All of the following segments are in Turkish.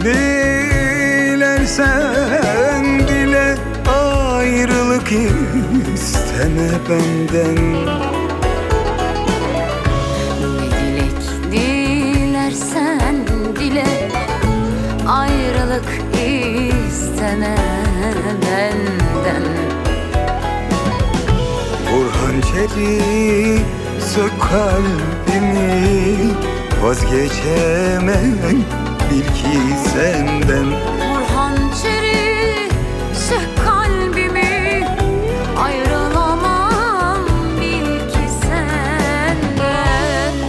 dilersen dile, ayrılık isteme benden. Ne dilek dilersen dile, ayrılık isteme benden. Vur hançeri, sök kalbimi, vazgeçemem bil ki senden. Vur hançeri, sök kalbimi, ayrılamam bil ki senden.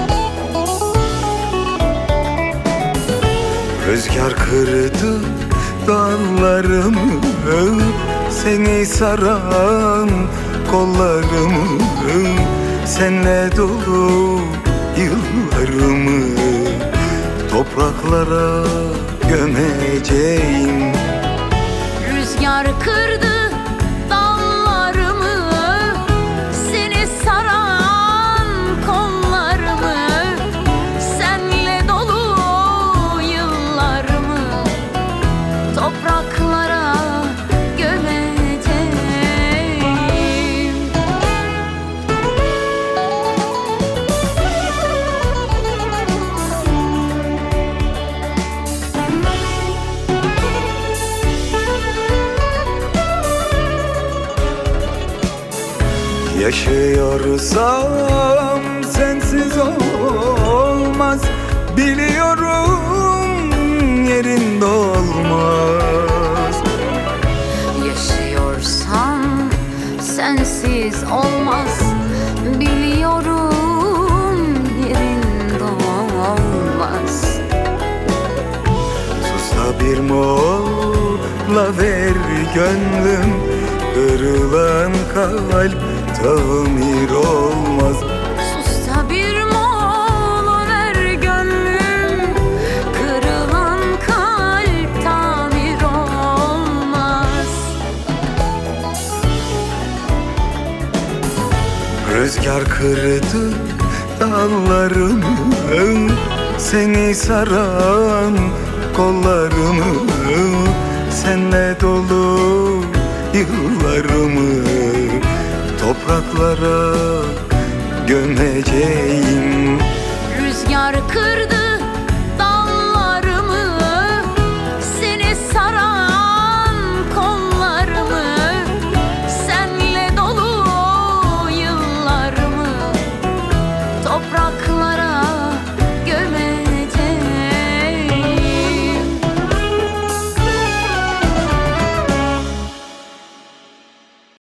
Rüzgar kırdı dallarımı, seni saran kollarımı, senle dolu yıllarımı topraklara gömeceğim. Rüzgar kırdı dallarımı, seni saran kollarımı, senle dolu yıllarımı topraklara gömeceğim. Yaşıyorsam sensiz olmaz, biliyorum yerinde olmaz. Yaşıyorsam sensiz olmaz, biliyorum yerinde olmaz. Sus da bir mola ver gönlüm, kırılan kalp tamir olmaz. Sus da bir mola ver gönlüm, kırılan kalp tamir olmaz. Rüzgar kırdı dallarımı, seni saran kollarımı, senle dolu yıllarımı topraklara gömeceğim. Rüzgar kırdı